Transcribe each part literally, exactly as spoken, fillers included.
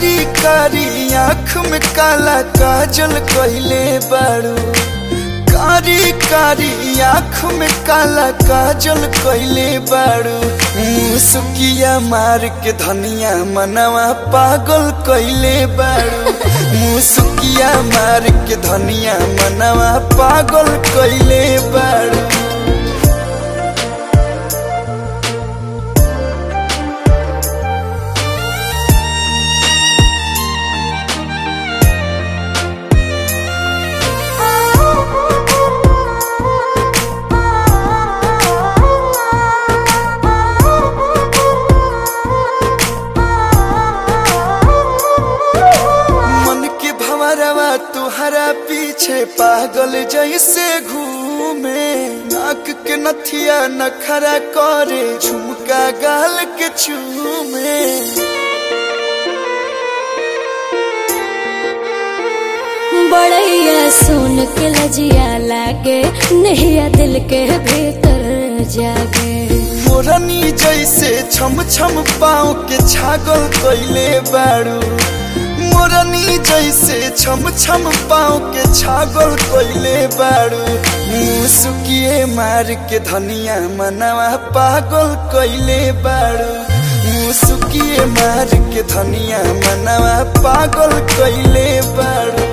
कारी कारी आँख में काला काजल कइले बारू, कारी कारी आँख में काला काजल कइले बारू। मुसुकिया मार के धनिया मनवा पागल कइले बारू, मुसुकिया मार के धनिया मनवा पागल कइले बारू। तुहरा पीछे पागल जैसे घूमे, नाक के नथिया नखरा करे, झुमका गाल के चूमे। बड़ैया सुन के लजिया लागे, नहिया दिल के भीतर जागे। मोरनी जैसे छम छम पाँव के छागल कइले बारू, मोरनी जैसे छम छम पाँव के छागल कइले बारू। मुसुकिए मार के धनिया मनवा पागल कइले बारू, मुसुकिए मार के धनिया मनवा पागल कइले बारू।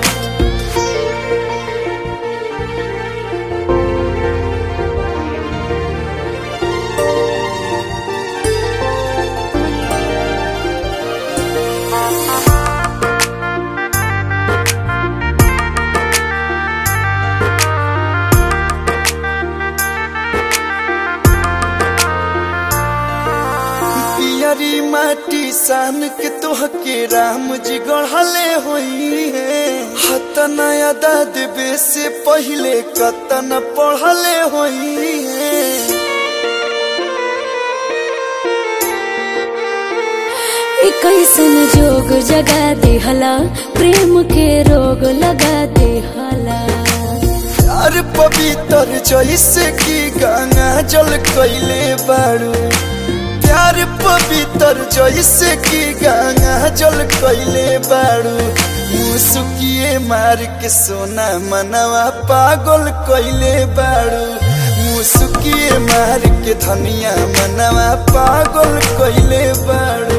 पियरी माटी सान के तोहके राम जी गढ़ले होई है, हतना अदा देवे से पहले कतना पढ़ले होई है। कैसन जोग जगा देहला, प्रेम के रोग लगा देहला। यार पवित्र जैसे की गंगा जल कइले बारू, प्यार पवित्र जैसे की गंगा जल कइले बारू। मुसुकिए मार के सोना मनवा पागल कइले बारू, मुसुकिए मार के धनिया मनवा पागल कइले बारू।